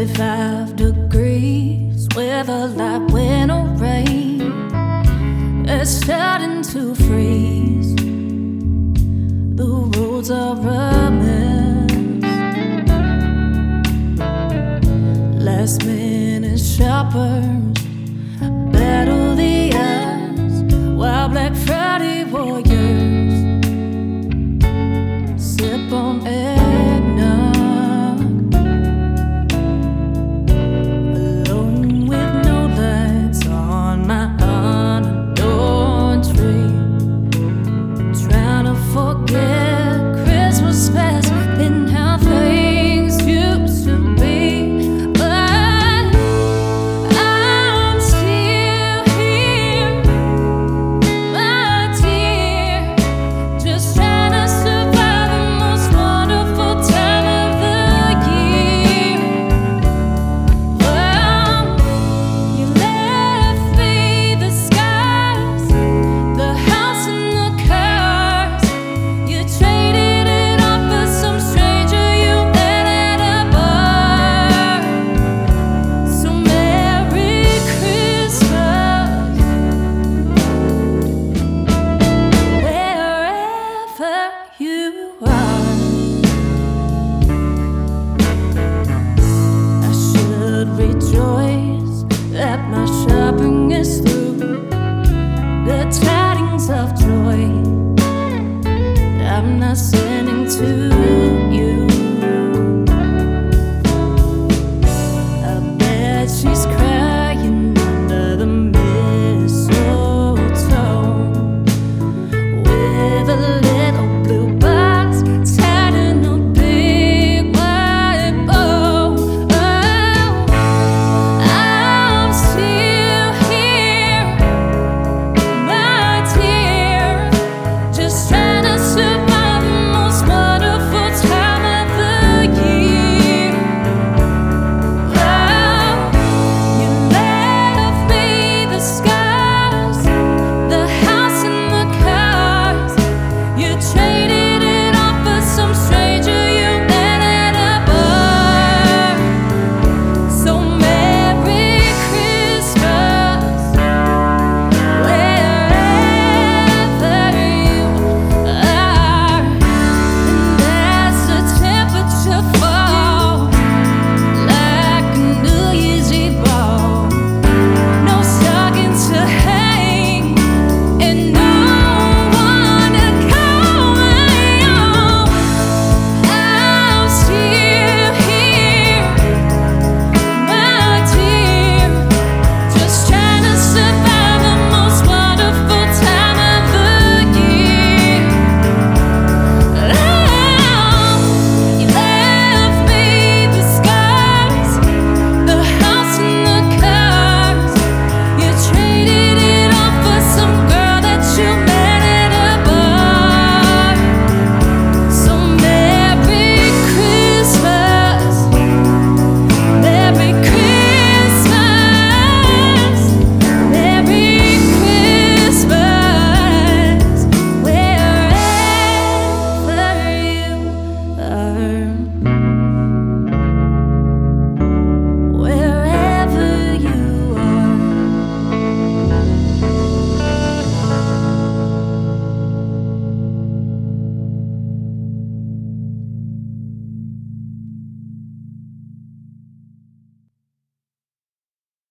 35 degrees, weather like wind or rain. It's starting to freeze. The roads are a mess. Last minute shoppers battle the odds, while Black Friday warriors sip on eggnog, alone with no lights on my unadorned tree, trying to forget Christmas past and how things used to be. But I'm still here, my dear, just trying to survive the most wonderful time of the year. Well, you left me the skies, the house and the cars. You traded it off for some stranger you met at a bar. So Merry Christmas, wherever you are. I should rejoice that my shopping is through. The tidings of